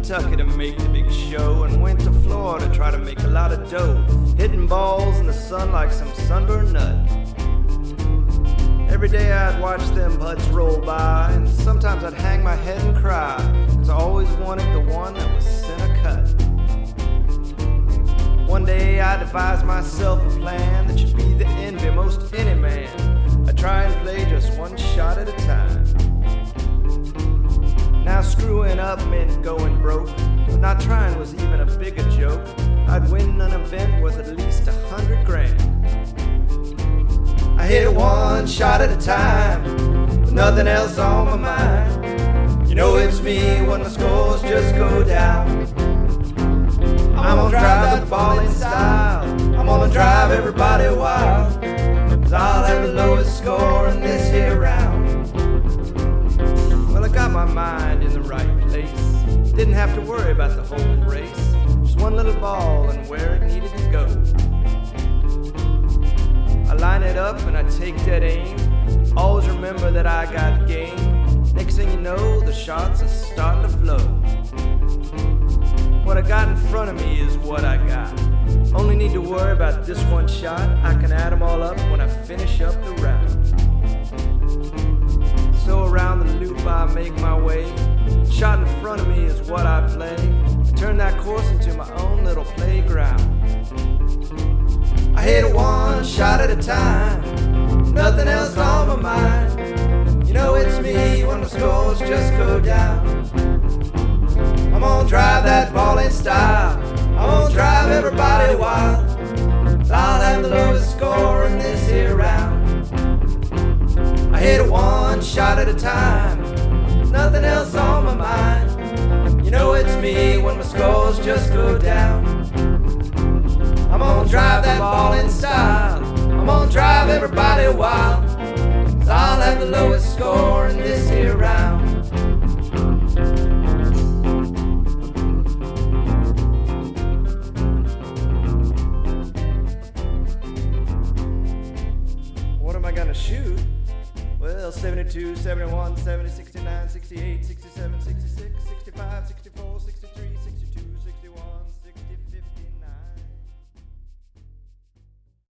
Kentucky to make the big show, and went to Florida to try to make a lot of dough, hitting balls in the sun like some sunburned nut. Every day I'd watch them buds roll by, and sometimes I'd hang my head and cry, 'cause I always wanted the one that was center cut. One day I devised myself a plan that should be the envy of most any man. I'd try and play just one shot at a time. Now screwing up meant going broke, but not trying was even a bigger joke. I'd win an event worth at least $100 grand. I hit it one shot at a time, with nothing else on my mind. You know it's me when the scores just go down. I'm gonna drive the ball in style, I'm gonna drive everybody wild, 'cause I'll have the lowest score in this here round. Well, I got my mind in the right place, didn't have to worry about the whole race, just one little ball and where it needed to go. I line it up and I take dead aim, always remember that I got game. Next thing you know, the shots are starting to flow. What I got in front of me is what I got. Only need to worry about this one shot, I can add them all up when I finish up the round. So around the loop I make my way, shot in front of me is what I play. I turn that course into my own little playground. I hit it one shot at a time, nothing else on my mind. You know it's me when the scores just go down. I'm gonna drive that ball in style, I'm gonna drive everybody wild, 'cause I'll have the lowest score in this here round. I hit it one shot at a time, nothing else on my mind. You know it's me when my scores just go down. I'm gonna drive that ball in style, I'm gonna drive everybody wild, 'cause I'll have the lowest score in this here round. What am I gonna shoot? Well, 72, 71, 70, 69, 68, 67, 66, 65, 64, 63, 64.